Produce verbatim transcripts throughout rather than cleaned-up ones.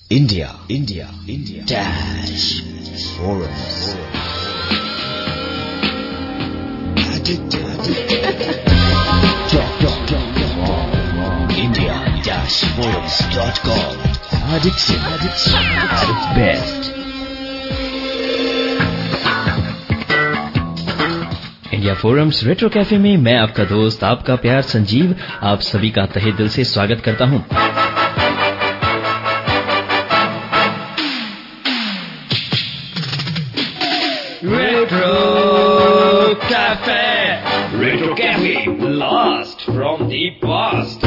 India, India, India dash forums. India dash forums dot com. Addiction, addiction at its best. India forums retro cafe में मैं आपका दोस्त, आपका प्यार संजीव, आप सभी का तहे दिल से स्वागत करता हूं। Retro cafe, retro cafe, blast from the past.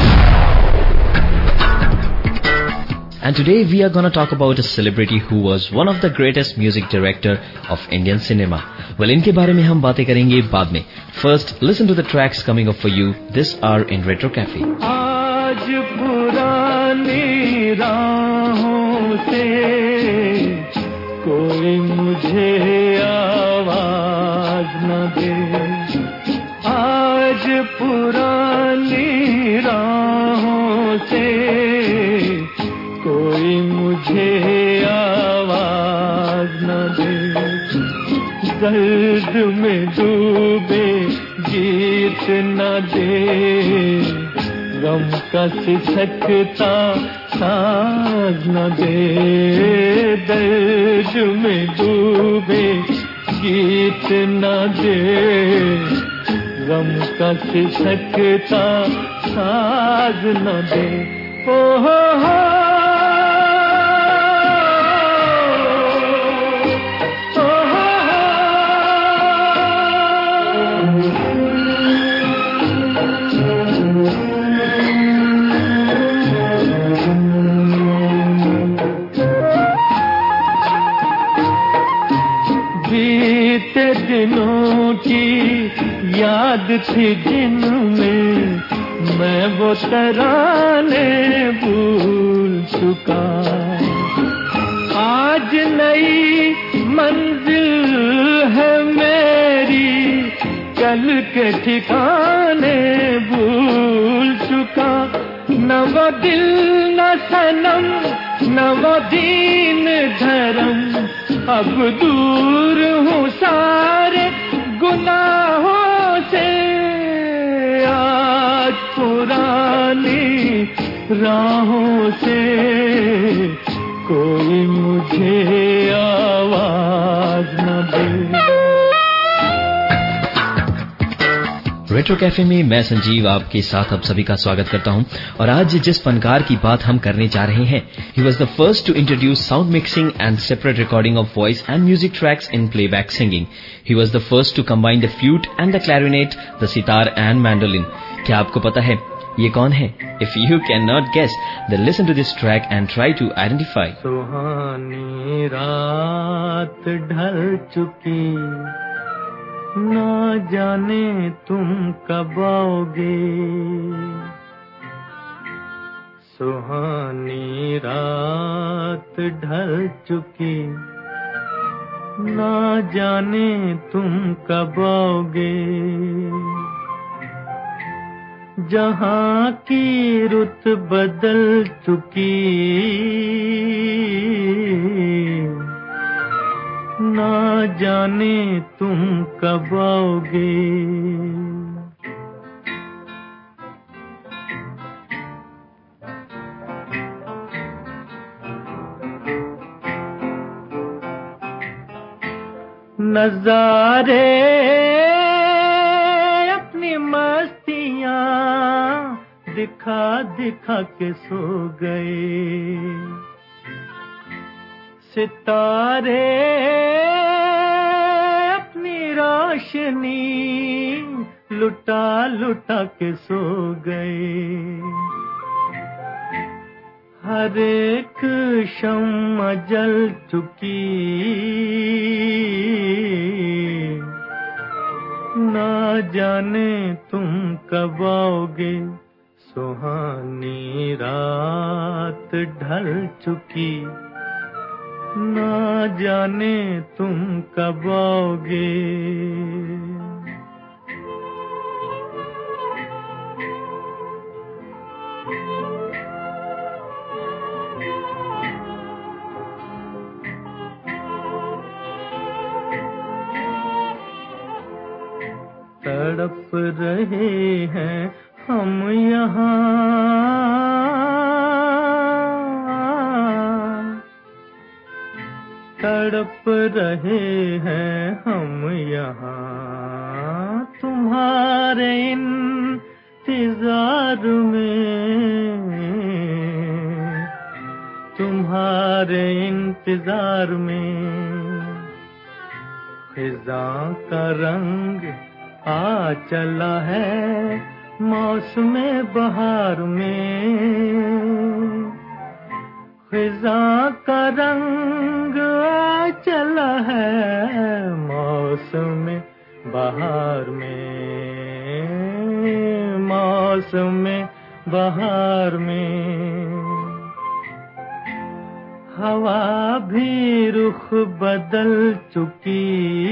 And today we are gonna talk about a celebrity who was one of the greatest music director of Indian cinema. Well, इनके बारे में हम बातें करेंगे बाद में. First, listen to the tracks coming up for you this hour in Retro Cafe. आज पुरानी राहों से कोई मुझे आवाज न दे, आज पुरानी राहों से कोई मुझे आवाज न दे, दर्द में डूबे गीत न दे, गम का सिसकता साज न दे, दर्द में डूबे गीत न दे, गम का सिसकता साज न दे। ओ हो हो दिनों की याद थी जिनमें मैं वो तराने भूल चुका, आज नई मंजिल है मेरी, कल के ठिकाने भूल चुका, न वो दिल न सनम न वो दीन धर्म, अब दूर हूँ सारे गुनाहों से, आज पुरानी राहों से कोई मुझे आवाज न दे। रेट्रो कैफे में मैं संजीव आपके साथ आप सभी का स्वागत करता हूं और आज जिस फनकार की बात हम करने जा रहे हैं, he was the first to introduce sound mixing and separate recording of voice and music tracks in playback singing. He was the first to combine the flute and the clarinet, the sitar and mandolin. क्या आपको पता है ये कौन है? If you cannot guess, then listen to this track and try to identify. सुहानी रात ढल चुकी, ना जाने तुम कब आओगे, सुहानी रात ढल चुकी, ना जाने तुम कब आओगे, जहाँ की रुत बदल चुकी, ना जाने तुम कब आओगे। नजारे अपनी मस्तियाँ दिखा दिखा के सो गए, सितारे अपनी रोशनी लुटा लुटा के सो गए, हर एक शम्मा जल चुकी, ना जाने तुम कब आओगे, सुहानी रात ढल चुकी, ना जाने तुम कब आओगे। तड़प रहे हैं हम यहाँ, तड़प रहे हैं हम यहाँ तुम्हारे इंतजार में, तुम्हारे इंतजार में। खिज़ां का रंग आ चला है मौसमे बहार में, खिज़ां का रंग आ चला है मौसमे बहार में, मौसमे बहार में। हवा भी रुख बदल चुकी,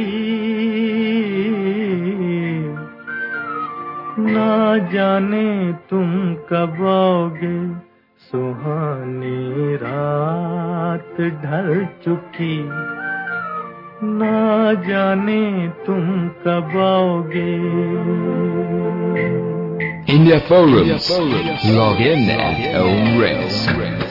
ना जाने तुम कब आओगे, सुहानी रात ढल चुकी, ना जाने तुम कब आओगे। India Forums, log in at own risk.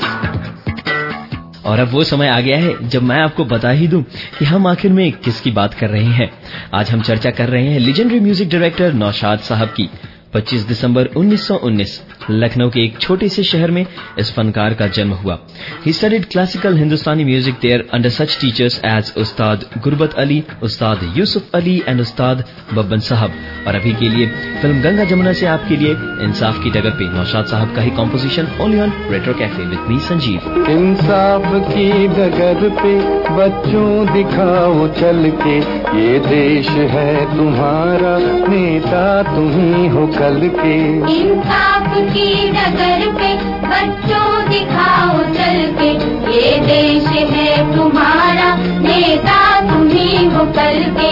और अब वो समय आ गया है जब मैं आपको बता ही दूं कि हम आखिर में किसकी बात कर रहे हैं। आज हम चर्चा कर रहे हैं लेजेंडरी म्यूजिक डायरेक्टर नौशाद साहब की। पच्चीस दिसंबर उन्नीस सौ उन्नीस लखनऊ के एक छोटे से शहर में इस फनकार का जन्म हुआ। He studied classical Hindustani music there under such teachers as Ustad Gurbat Ali, Ustad Yusuf Ali and उस्ताद बब्बन साहब। और अभी के लिए फिल्म गंगा जमुना से आपके लिए इंसाफ की डगर पे नौशाद साहब का ही composition only on retro cafe with me Sanjeev. इंसाफ की डगर पे बच्चों दिखाओ चल के, ये देश है तुम्हारा, नेता तुम्ही हो कल के। इंसाफ की डगर पे बच्चों दिखाओ चल के, ये देश है तुम्हारा, नेता तुम्ही हो कल के।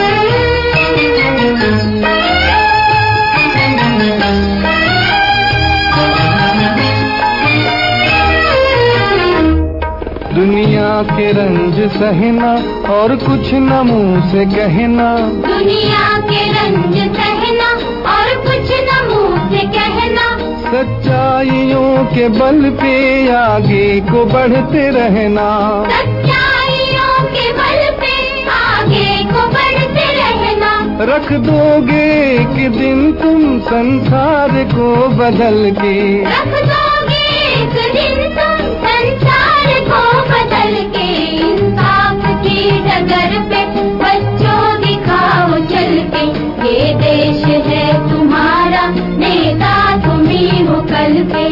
दुनिया के रंज सहना और कुछ न मुंह से कहना, दुनिया के रंज सहना और कुछ न मुंह से कहना, सच्चाइयों के बल पे आगे को बढ़ते रहना, सच्चाइयों के बल पे आगे को बढ़ते रहना। रख दोगे एक दिन तुम संसार को बदल के, रख दोगे एक दिन तुम संसार को बदल के। इंसाफ की डगर पे बच्चों दिखाओ चल के, ये देश है तुम्हारा, नेता तुम्ही हो कल के।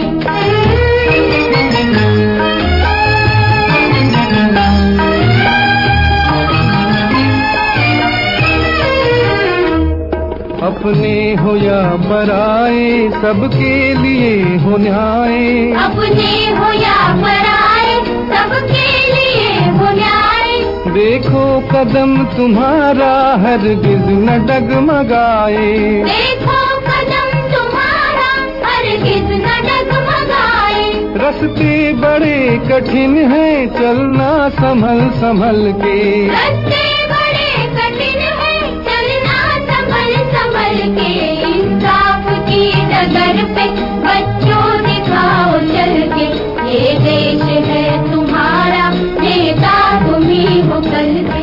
अपने हो या पराए सबके लिए हो न्याय, अपने हो या पराए सबके लिए हो न्याय। देखो कदम तुम्हारा हरगिज न डगमगाए, देखो कदम तुम्हारा हरगिज न डगमगाए। रास्ते बड़े कठिन हैं चलना संभल संभल के, रास्ते बड़े कठिन हैं चलना संभल संभल के। इंसाफ की डगर पे बच्चों दिखाओ चल के, ये देश है तुम्हारा, नेता तुम्ही हो कल के।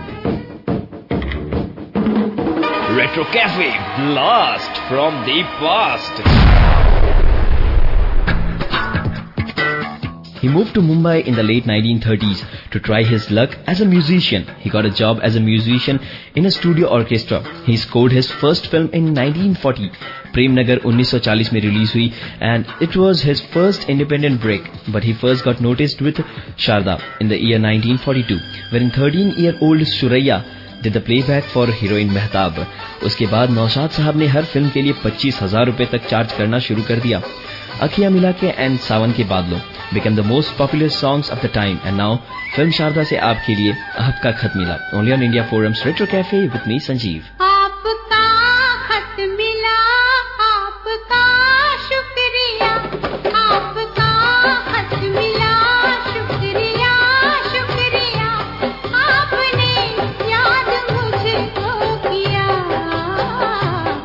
Retro Cafe, blast from the past. He moved to Mumbai in the late nineteen thirties to try his luck as a musician. He got a job as a musician in a studio orchestra. He scored his first film in nineteen forty. Prem Nagar उन्नीस सौ चालीस में release हुई and it was his first independent break. But he first got noticed with Sharda in the year nineteen forty-two, wherein thirteen-year-old Suraya did the playback for heroine Mehtab. उसके बाद नौशाद साहब ने हर film के लिए पच्चीस हजार रुपए तक चार्ज करना शुरू कर दिया. अखियां मिला के एंड सावन के बादलों became the most popular songs of the time, and now film Sharda से आपके लिए आपका खत मिला. Only on India Forums Retro Cafe with me Sanjeev. आपका खत मिला, आपका शुक्रिया, आपका खत मिला, शुक्रिया शुक्रिया, आपने याद मुझको किया,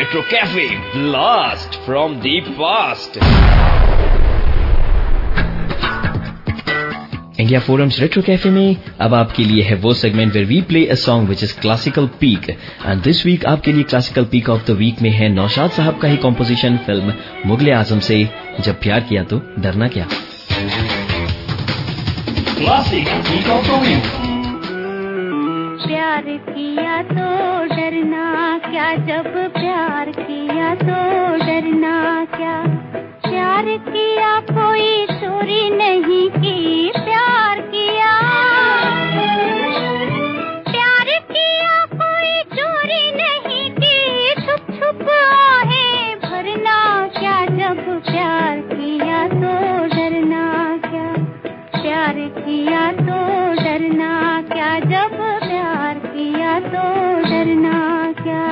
Retro Cafe, blast from the past. India forums retro cafe में अब आपके लिए है वो segment where we play a song which is classical peak, and this week आपके लिए classical peak of the week में है नौशाद साहब का ही कॉम्पोजिशन फिल्म मुगले आजम से जब प्यार किया तो डरना क्या। Classic peak of the week. प्यार किया तो डरना क्या, जब प्यार किया तो डरना क्या, प्यार किया कोई चोरी नहीं की, प्यार किया प्यार किया कोई चोरी नहीं की, छुप छुप आहें भरना क्या, जब प्यार किया तो डरना क्या, प्यार किया तो डरना क्या, जब प्यार किया तो डरना क्या।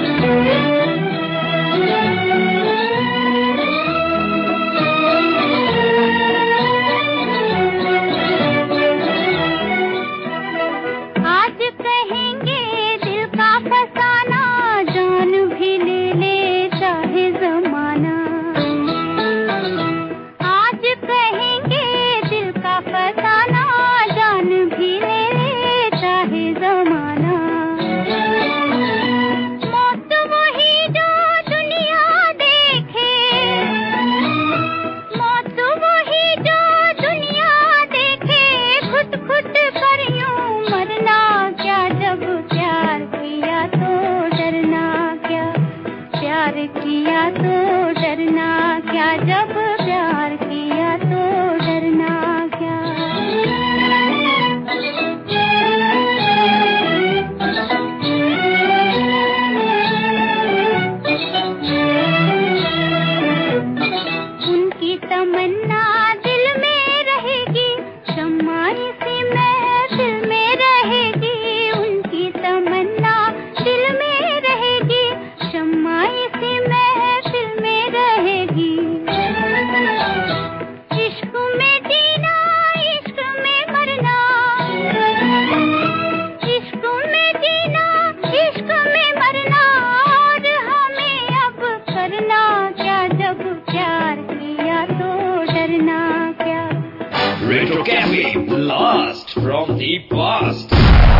Retro Cafe, blast from the past.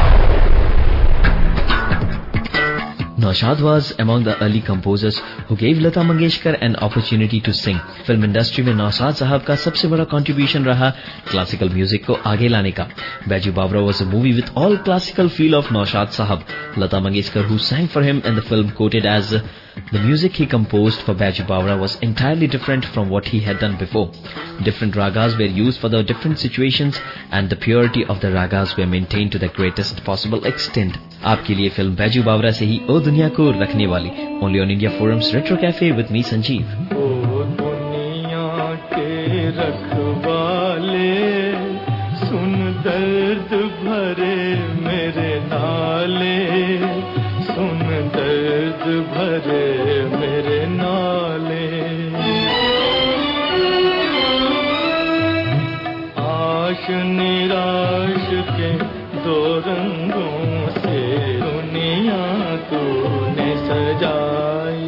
Naushad was among the early composers who gave Lata Mangeshkar an opportunity to sing. Film industry में नौशाद साहब का सबसे बड़ा कंट्रीब्यूशन रहा क्लासिकल म्यूजिक को आगे लाने का. बैजू बावरा was a movie with all classical feel of Naushad Sahab. Lata Mangeshkar, who sang for him in the film, quoted as, "The music he composed for Baiju Bawra was entirely different from what he had done before. Different ragas were used for the different situations and the purity of the ragas were maintained to the greatest possible extent." आपके लिए film Baiju बावरा से ही ओ दुनिया को रखने वाली. Only on India Forum's Retro Cafe with me, Sanjeev. ओ दुनिया के रखवाले, सुन दर्द भरे मेरे नाले, सुन दर्द भरे मेरे नाले. आश निराश के दो रंगों से दुनिया तूने सजाई,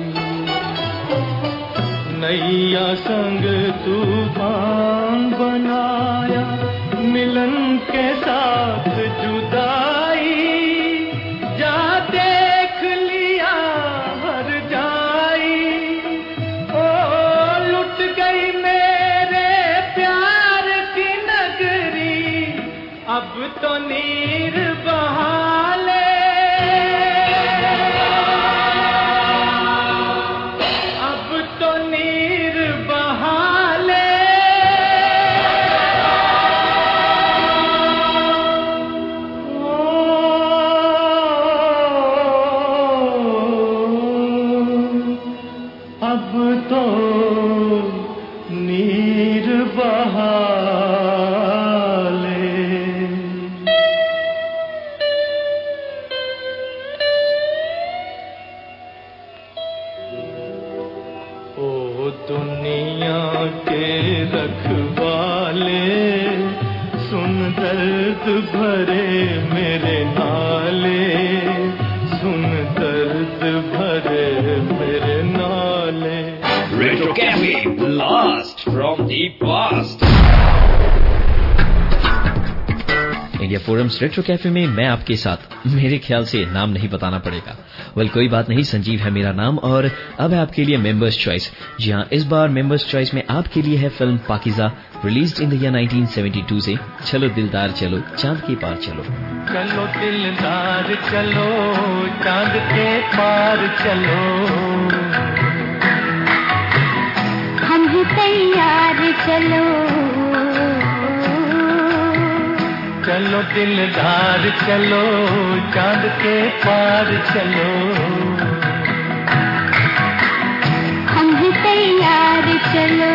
नैया संग तूफान बनाया, मिलन के साथ जुदाई. जा देख लिया हर जाई, ओ लुट गई मेरे प्यार की नगरी. अब तो नीर बहा ले, अब तो नीर बहा ले. अब तो नीर बहा ले. ओ दुनिया के रखवाले, सुन दर्द भरे मेरे नाले, सुन दर्द भरे मेरे Retro Cafe, blast from the past. India forums retro cafe में मैं आपके साथ, मेरे ख्याल से नाम नहीं बताना पड़ेगा। वेल कोई बात नहीं, संजीव है मेरा नाम और अब है आपके लिए मेंबर्स चॉइस। जी हाँ, इस बार मेंबर्स चॉइस में आपके लिए है film Pakeezah, released in the year nineteen seventy two से चलो दिलदार चलो चांद के पार चलो। चलो दिलदार चलो चांद के पार चलो, हम भी तैयार चलो। चलो दिलदार चलो चांद के पार चलो, हम भी तैयार चलो।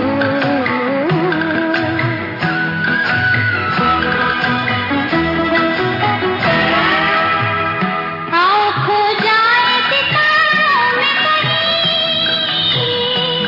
आओ खो जाए सितारों में कहीं,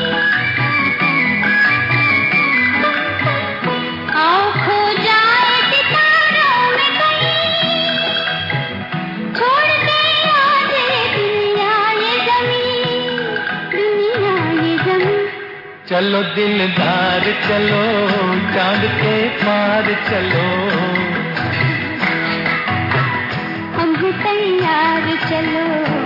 आओ खो जाए सितारों में कहीं, छोड़ के आजे दुनिया ये ज़मीन, दुनिया ये ज़मीन। चलो दिलदार चलो चांद के पार चलो, हम भी तैयार चलो।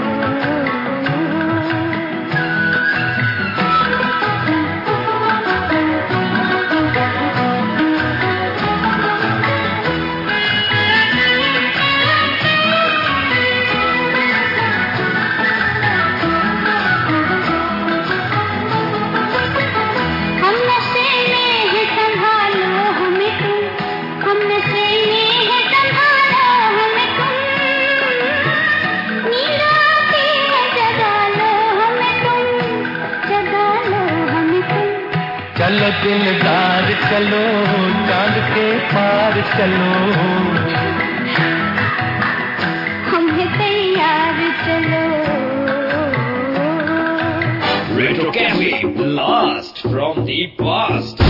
हम नशे में है संभालो हमें तुम, हम नशे में है संभालो हमें तुम, नींद आती है जगा लो हमें तुम, जगा लो हमें तुम। चलो दिलदार चलो चांद के पार चलो, हम भी तैयार चलो। Retro Cafe, blast from the past.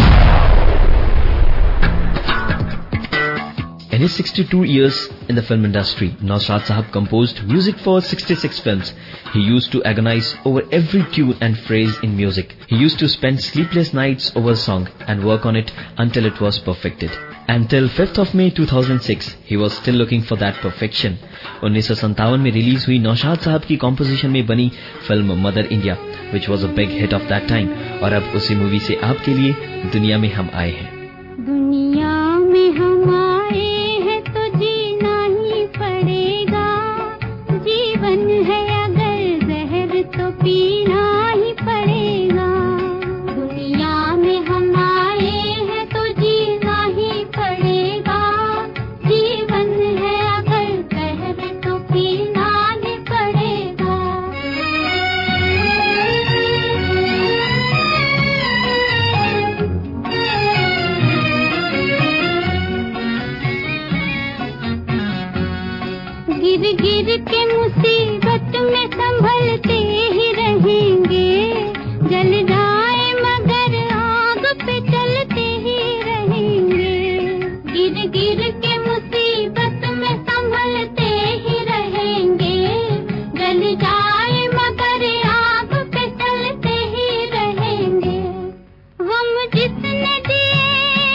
In his sixty-two years in the film industry, Nausrat Sahab composed music for sixty-six films. He used to agonize over every tune and phrase in music. He used to spend sleepless nights over a song and work on it until it was perfected. Until fifth of May two thousand six, he was still looking for that perfection. उन्नीस सौ सत्तावन में release हुई नौशाद साहब की composition में बनी film Mother India, which was a big hit of that time. और अब उसी मूवी से आपके लिए दुनिया में हम आए हैं। दुनिया में हम आए हैं तो जीना ही पड़ेगा, जीवन है अगर जहर तो पीना ही पड़ेगा। दुनिया में हम आए हैं तो जीना ही पड़ेगा, जीवन है अगर जहर तो पीना ही पड़ेगा। गिर गिर के मुसीबत में संभलते ही रहेंगे, जल जाए मगर आग पे चलते ही रहेंगे। गिर गिर के मुसीबत में संभलते ही रहेंगे, जल जाए मगर आग पे चलते ही रहेंगे। गम जिसने दिए,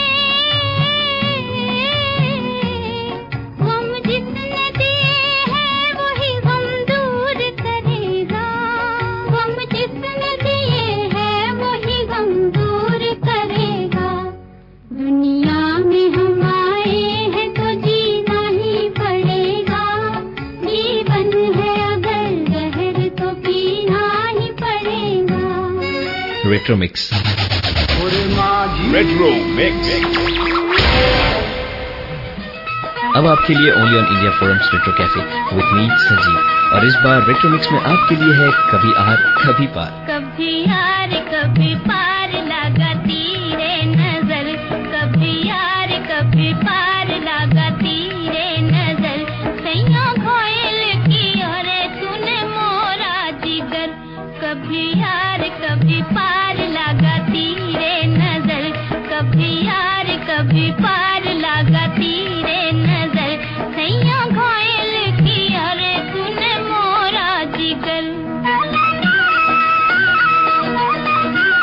गम जिसने दिए हैं वही गम दूर करेगा, गम जिसने दिए हैं वही गम दूर करेगा। दुनिया में हम आए हैं तो जीना ही पड़ेगा, जीवन है अगर जहर तो पीना ही पड़ेगा। Retro Mix. Retro Mix. अब आपके लिए only on India forums retro cafe with me Sanjeev, और इस बार रेट्रो मिक्स में आपके लिए है कभी आर कभी पार। कभी यार कभी पार लगाती रे नजर, कभी यार कभी पार लगाती रे नजर। सैया घोयल की और तूने मोरा जिगर, कभी यार कभी पार लगाती रे नजर, कभी यार कभी पार लगाती रे नजर। सैया घोयल की और तूने मोरा जिगर।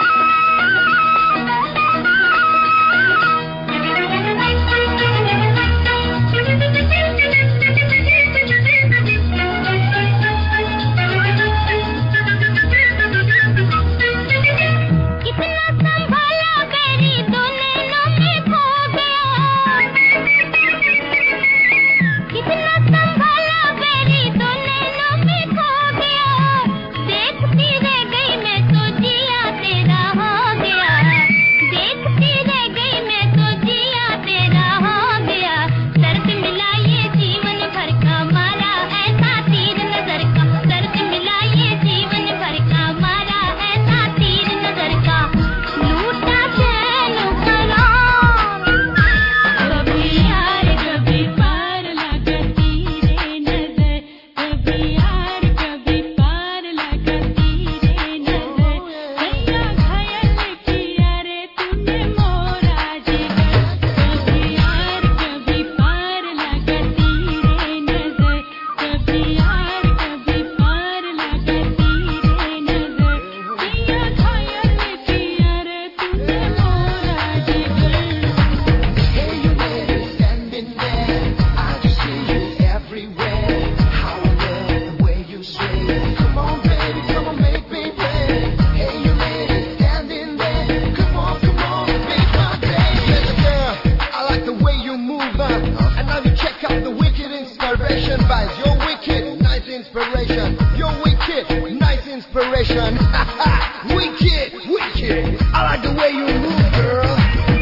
generation. Wicked, wicked. I like the way you move, girl.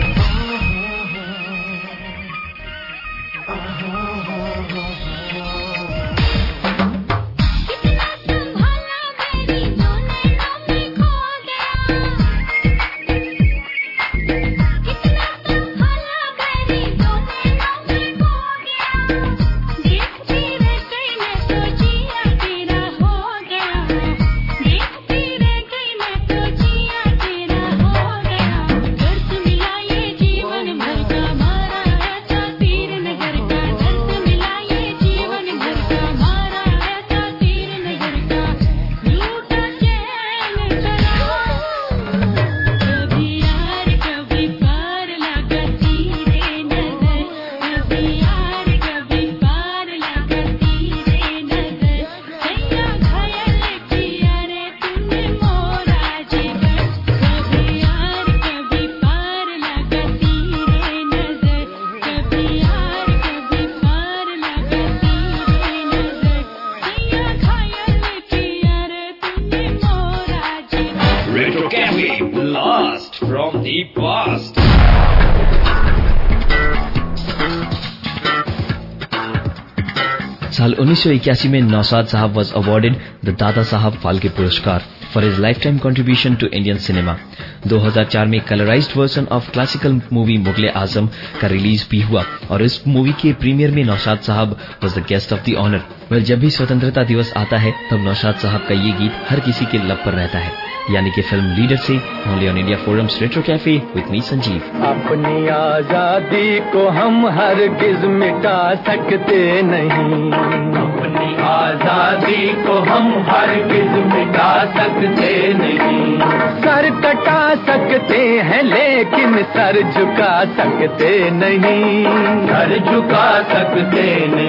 साल उन्नीस सौ इक्यासी में नौशाद साहब was awarded the Dada Saheb Phalke पुरस्कार for his lifetime contribution to Indian cinema. दो हज़ार चार में colourised version of classical movie Mughal-e-Azam का रिलीज भी हुआ और इस मूवी के प्रीमियर में नौशाद साहब was the guest of the honor. Well जब भी स्वतंत्रता दिवस आता है तब नौशाद साहब का ये गीत हर किसी के लब पर रहता है, यानी कि फिल्म लीडर से only on India forums retro cafe with me Sanjeev. अपनी आजादी को हम हरगिज मिटा सकते नहीं, अपनी आजादी को हम हरगिज मिटा सकते नहीं। सर कटा सकते हैं लेकिन सर झुका सकते नहीं, सर झुका सकते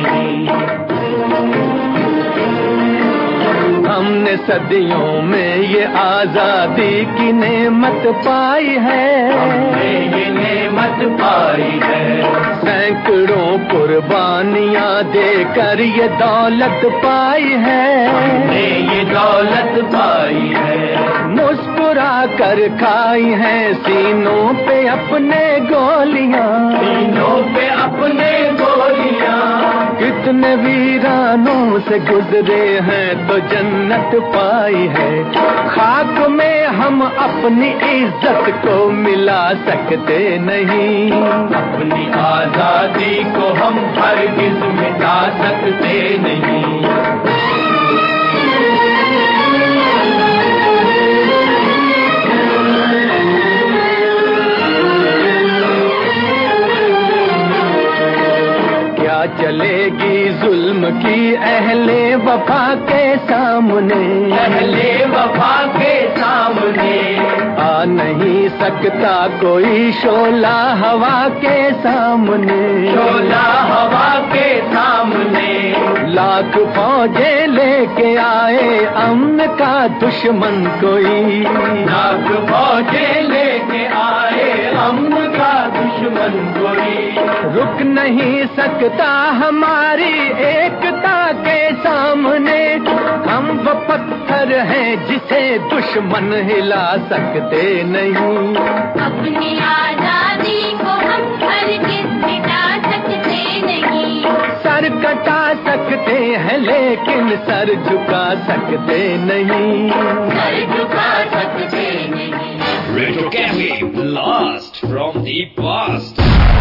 नहीं। हमने सदियों में ये आजादी की नेमत पाई है, हमने ये नेमत पाई है। सैकड़ों कुर्बानियां देकर ये दौलत पाई है, हमने ये दौलत पाई है। मुस्कुरा कर खाई है सीनों पे अपने गोलियां, सीनों पे अपने गोलियां। कितने वीरानों से गुजरे हैं तो जन्नत पाई है। खाक में हम अपनी इज्जत को मिला सकते नहीं, अपनी आजादी को हम हरगिज मिटा सकते नहीं। चलेगी जुल्म की अहले वफा के सामने, अहले वफा के सामने। आ नहीं सकता कोई शोला हवा के सामने, शोला हवा के सामने। लाख फौजें लेके आए अमन का दुश्मन कोई, लाख फौजें लेके आए अमन का दुश्मन कोई। रुक नहीं सकता हमारी एकता के सामने, हम वो पत्थर हैं जिसे दुश्मन हिला सकते नहीं। अपनी आजादी को हम हरगिज मिटा सकते नहीं। सर कटा सकते हैं लेकिन सर झुका सकते नहीं, सर झुका सकते नहीं। Retro Cafe, blast from the past.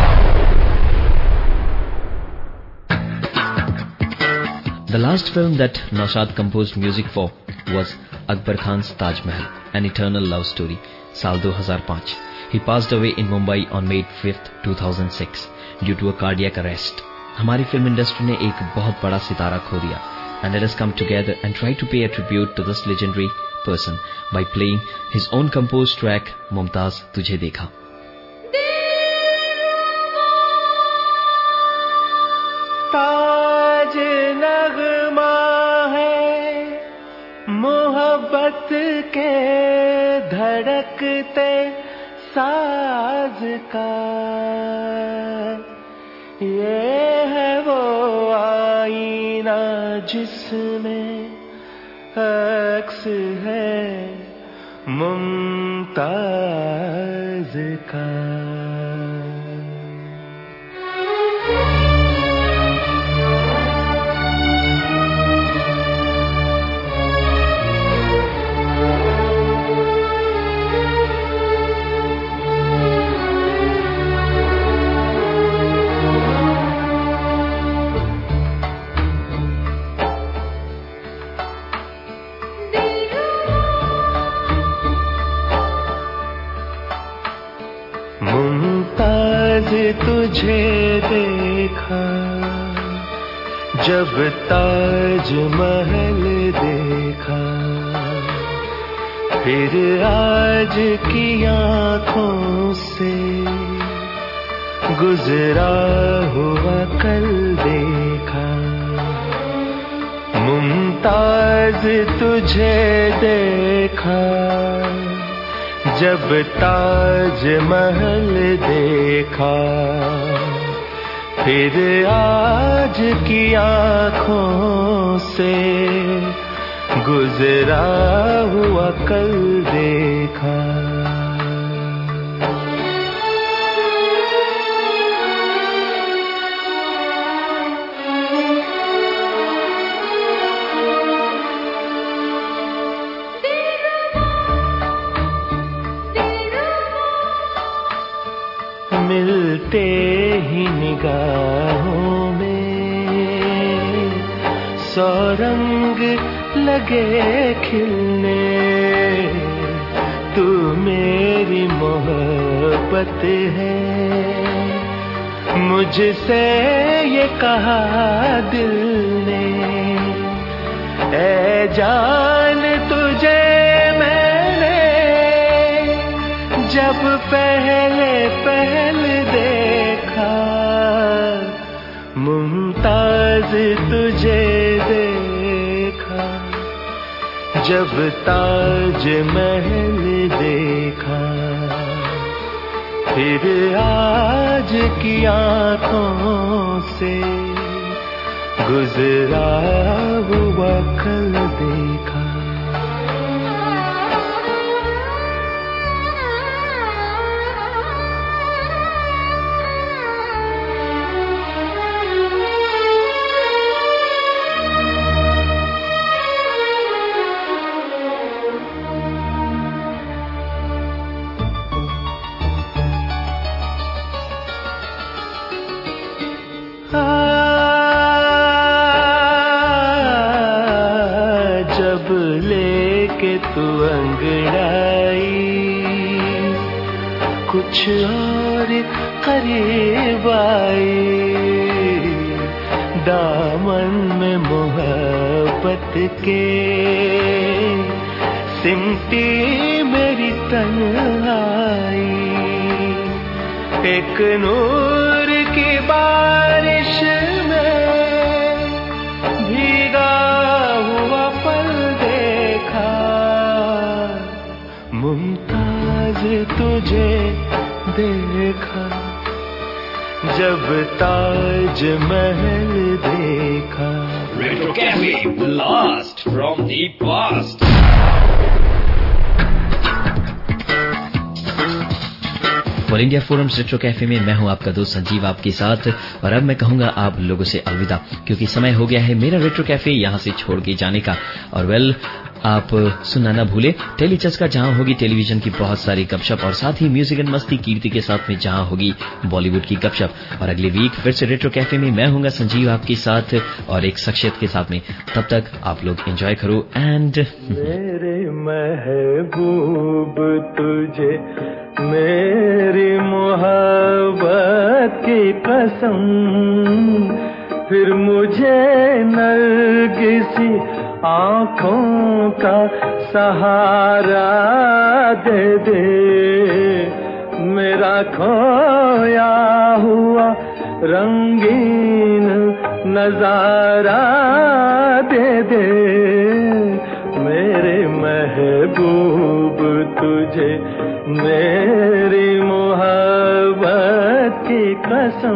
The last film that Naushad composed music for was Akbar Khan's Taj Mahal, An Eternal Love Story, साल दो हज़ार पाँच. He passed away in Mumbai on May fifth, two thousand six due to a cardiac arrest. हमारी film industry ने एक बहुत बड़ा सितारा खो दिया. And let us come together and try to pay a tribute to this legendary person by playing his own composed track, Mumtaz Tujhe Dekha. ताज नगमा है मोहब्बत के धड़कते साज का, ये है वो आईना जिसमें अक्स है देखा। तुझे देखा जब ताज महल देखा, फिर आज की आँखों से गुजरा हुआ कल देखा। मुमताज तुझे देखा जब ताज महल देखा, फिर आज की आँखों से गुजरा हुआ कल देखा। मिलते ही निगाहों में सौ रंग लगे खिलने, तू मेरी मोहब्बत है, मुझसे ये कहा दिल ने। ऐ जान तुझे मैंने जब पहले पहले देखा, मुमताज तुझे देखा जब ताज महल देखा, फिर आज की आँखों से गुजरा हुआ कल देखा। जब लेके तू अंगड़ाई कुछ और करीब आई, दामन में मोहब्बत के सिमटी मेरी तन्हाई। एक नूर की बारिश में भीगा हुआ पल देखा, मुमताज तुझे देखा जब ताज महल देखा। Retro Cafe, blast from the past. All India forums retro cafe में मैं हूं आपका दोस्त संजीव आपके साथ, और अब मैं कहूंगा आप लोगों से अलविदा, क्योंकि समय हो गया है मेरा रेट्रो कैफे यहां से छोड़ के जाने का। और वेल आप सुनना ना भूले टेलीचस का, जहां होगी टेलीविजन की बहुत सारी गपशप, और साथ ही म्यूजिक एंड मस्ती कीर्ति के साथ में जहां होगी बॉलीवुड की गपशप। और अगले वीक फिर से रेट्रो कैफे में मैं हूंगा संजीव आपके साथ और एक शख्सियत के साथ में। तब तक आप लोग एंजॉय करो। एंड मेरे महबूब तुझे मेरी मोहब्बत की कसम, फिर मुझे नरगिसी आँखों का सहारा दे दे, मेरा खोया हुआ रंगीन नजारा दे दे। मेरे महबूब तुझे मेरी मोहब्बत की कसम,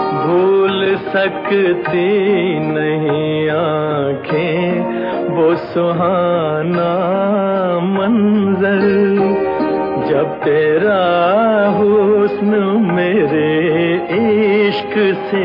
भूल सकती नहीं आँखें वो सुहाना मंजर जब तेरा हुस्न मेरे इश्क से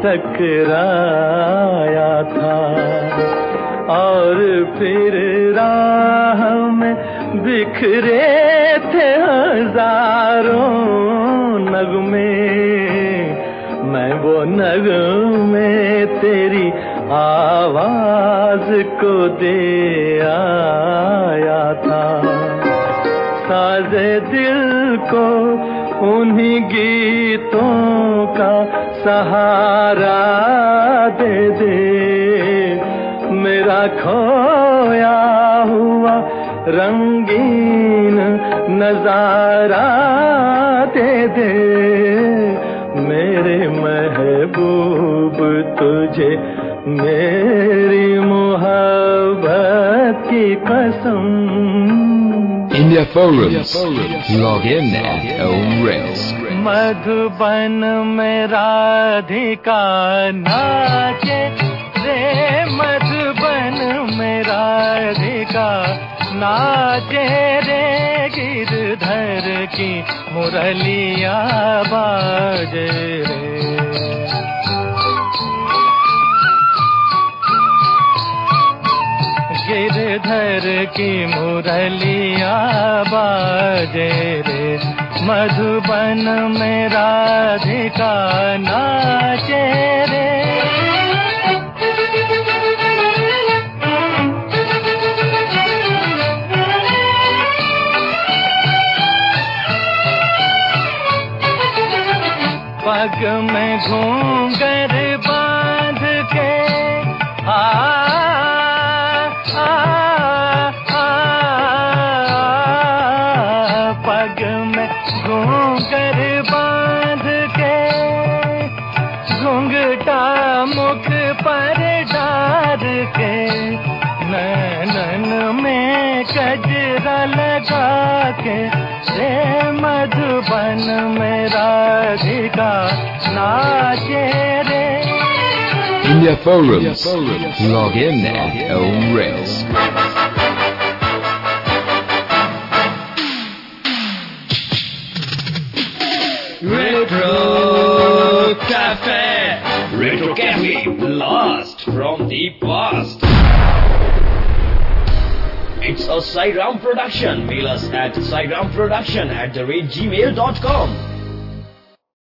टकराया था और फिर राह में बिखरे थे हजारों नगमे मैं वो नगमे तेरी आवाज को दे आया था साजे दिल को उन्हीं गीतों का सहारा दे दे मेरा खोया हुआ रंगीन नजारा दे दे मेरे महबूब तुझे मेरी मोहब्बत की कसम India Forums. Log in at own risk. Madhuban में राधिका नाचे रे मधुबन में राधिका नाचे रे गिरधर की मुरलिया बाजे रे गिरधर की मुरलिया बाजे रे मधुबन में राधिका नाचे रे पग में घूंघर बांध के आ कजरा लगा के रे मधुबन में राधिका नाचे रे India Forums. Log in at own risk. Retro Cafe. Retro Cafe. Blast from the past. It's a Sairam production. Mail us at sairamproduction at the rate gmail dot com.